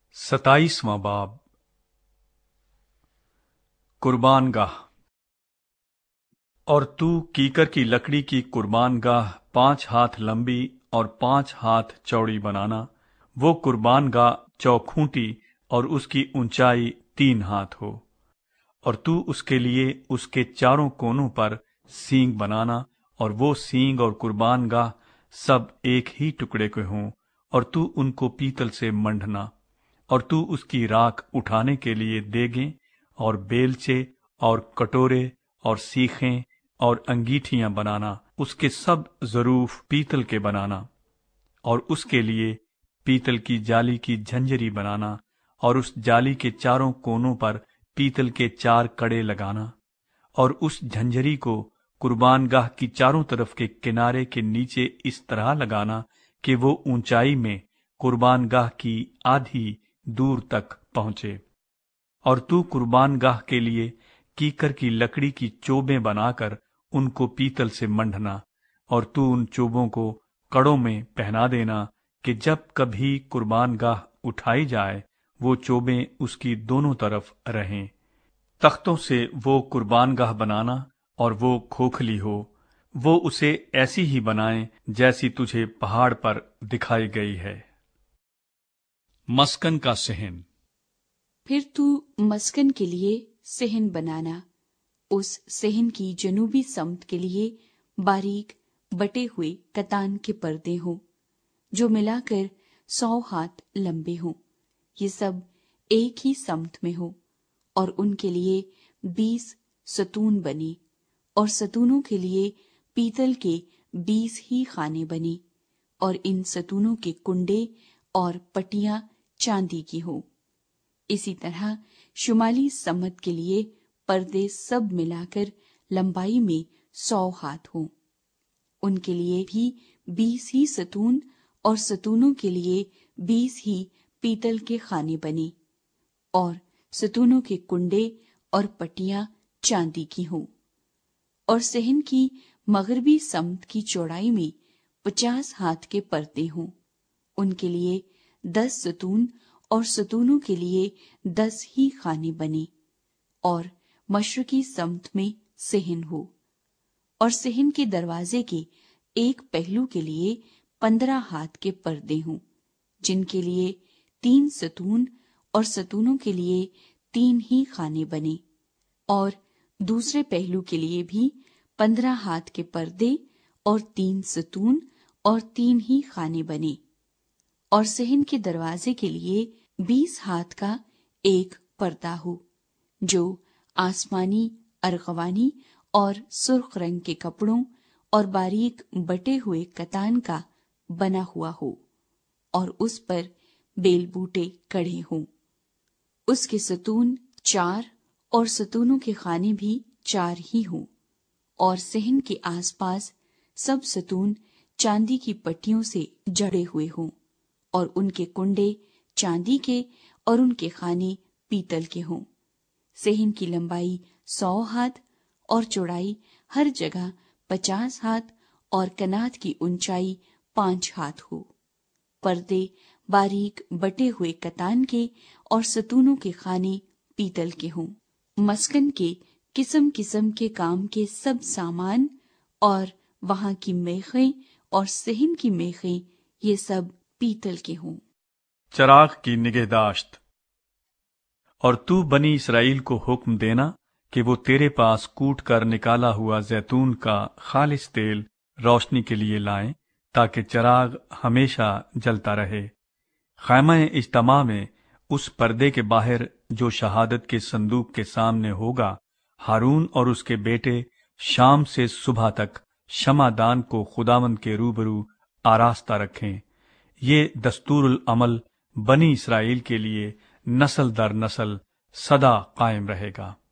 27واں باب قربان گاہ۔ اور تو کیکر کی لکڑی کی قربان گاہ 5 ہاتھ لمبی اور 5 ہاتھ چوڑی بنانا۔ وہ قربان گاہ چوکھونٹی اور اس کی اونچائی 3 ہاتھ ہو، اور تو اس کے لیے اس کے چاروں کونوں پر سینگ بنانا، اور وہ سینگ اور قربان گاہ سب ایک ہی ٹکڑے کے ہوں، اور تو ان کو پیتل سے منڈنا۔ اور تو اس کی راکھ اٹھانے کے لیے دیگیں اور بیلچے اور کٹورے اور سیخیں اور انگیٹھیاں بنانا، اس کے سب ظروف پیتل کے بنانا، اور اس کے لیے پیتل کی جالی کی جھنجری بنانا، اور اس جالی کے چاروں کونوں پر پیتل کے 4 کڑے لگانا، اور اس جھنجری کو قربان گاہ کی چاروں طرف کے کنارے کے نیچے اس طرح لگانا کہ وہ اونچائی میں قربان گاہ کی آدھی دور تک پہنچے۔ اور تو قربان گاہ کے لیے کیکر کی لکڑی کی چوبیں بنا کر ان کو پیتل سے منڈنا، اور تو ان چوبوں کو کڑوں میں پہنا دینا کہ جب کبھی قربان گاہ اٹھائی جائے وہ چوبیں اس کی دونوں طرف رہیں۔ تختوں سے وہ قربان گاہ بنانا، اور وہ کھوکھلی ہو، وہ اسے ایسی ہی بنائیں جیسی تجھے پہاڑ پر دکھائی گئی ہے۔ مسکن کا صحن۔ پھر تو مسکن کے لیے صحن بنانا۔ اس صحن کی جنوبی سمت کے لیے باریک بٹے ہوئے کتان کے پردے ہوں، جو ملا کر 100 ہاتھ لمبے ہوں۔ یہ سب ایک ہی سمت میں ہوں، اور ان کے لیے 20 ستون بنے، اور ستونوں کے لیے پیتل کے 20 ہی خانے بنے، اور ان ستونوں کے کنڈے اور پٹیاں چاندی کی ہوں۔ اسی طرح شمالی سمت کے لیے پردے سب ملا کر لمبائی میں 100 ہاتھ ہوں، ان کے لیے بھی 20 ہی ستون، اور ستونوں کے لیے 20 ہی پیتل کے خانے بنے، اور ستونوں کے کنڈے اور پٹیاں چاندی کی ہوں۔ اور صحن کی مغربی سمت کی چوڑائی میں 50 ہاتھ کے پردے ہوں، ان کے لیے 10 ستون، اور ستونوں کے لیے 10 ہی خانے بنے، اور مشرقی سمت میں صحن ہو۔ اور صحن کے دروازے کے ایک پہلو کے لیے 15 ہاتھ کے پردے ہوں، جن کے لیے 3 ستون، اور ستونوں کے لیے 3 ہی خانے بنے، اور دوسرے پہلو کے لیے بھی 15 ہاتھ کے پردے اور 3 ستون اور 3 ہی خانے بنے۔ اور صحن کے دروازے کے لیے 20 ہاتھ کا ایک پردہ ہو، جو آسمانی، ارغوانی اور سرخ رنگ کے کپڑوں اور باریک بٹے ہوئے کتان کا بنا ہوا ہو، اور اس پر بیل بوٹے کڑے ہوں۔ اس کے ستون 4، اور ستونوں کے خانے بھی 4 ہی ہوں، اور صحن کے آس پاس سب ستون چاندی کی پٹیوں سے جڑے ہوئے ہوں، اور ان کے کنڈے چاندی کے اور ان کے خانے پیتل کے ہوں۔ صحن کی لمبائی 100 ہاتھ اور چوڑائی ہر جگہ 50 ہاتھ، اور کنات کی اونچائی 5 ہاتھ ہو۔ پردے باریک بٹے ہوئے کتان کے، اور ستونوں کے خانے پیتل کے ہوں۔ مسکن کے قسم قسم کے کام کے سب سامان، اور وہاں کی میخیں اور صحن کی میخیں، یہ سب پیتل کے ہوں۔ چراغ کی نگہداشت۔ اور تو بنی اسرائیل کو حکم دینا کہ وہ تیرے پاس کوٹ کر نکالا ہوا زیتون کا خالص تیل روشنی کے لیے لائیں، تاکہ چراغ ہمیشہ جلتا رہے۔ خیمہ اجتماع میں اس پردے کے باہر جو شہادت کے صندوق کے سامنے ہوگا، ہارون اور اس کے بیٹے شام سے صبح تک شمع دان کو خداوند کے روبرو آراستہ رکھیں۔ یہ دستور العمل بنی اسرائیل کے لیے نسل در نسل سدا قائم رہے گا۔